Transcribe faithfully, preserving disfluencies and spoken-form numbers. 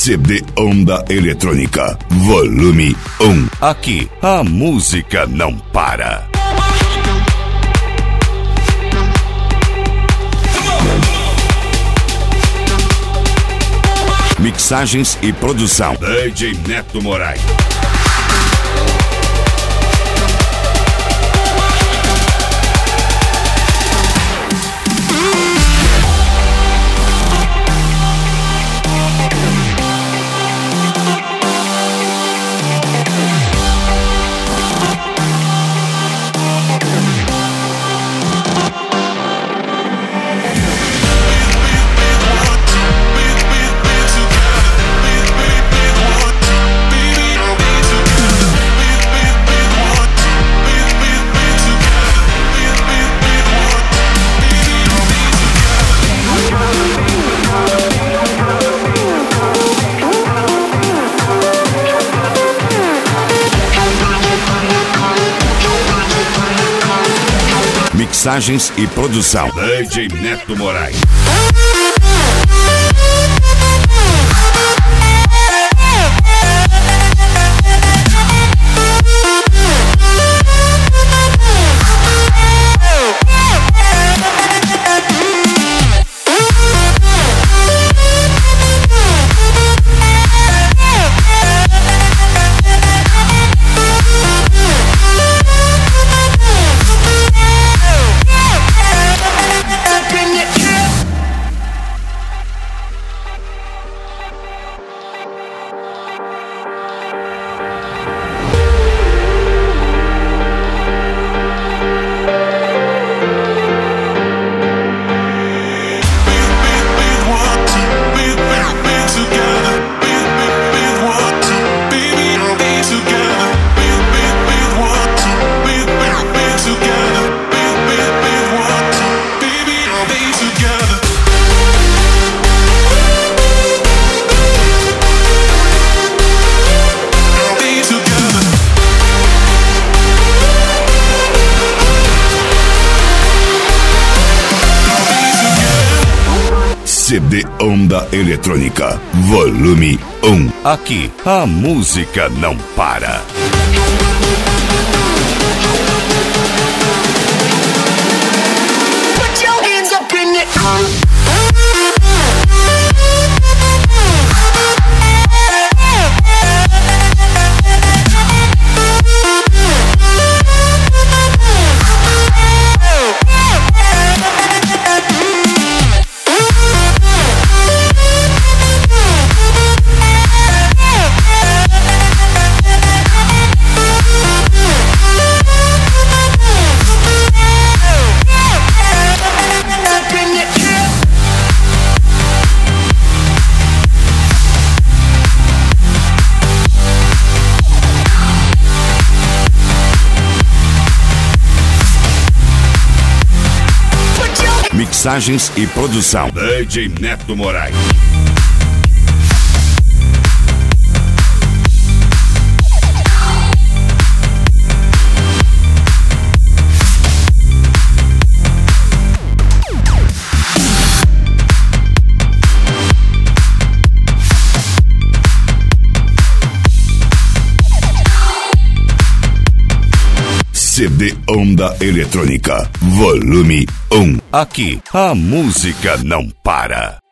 C D Onda Eletrônica, volume um. Aqui a música não para. Mixagens e produção D J Neto Moraes. Mixagens e produção D J Neto Moraes. C D Onda Eletrônica, volume um. Aqui a música não para. Put your hands up in the air. Mixagens e produção D J Neto Moraes. C D Onda Eletrônica, volume um. Aqui a música não para.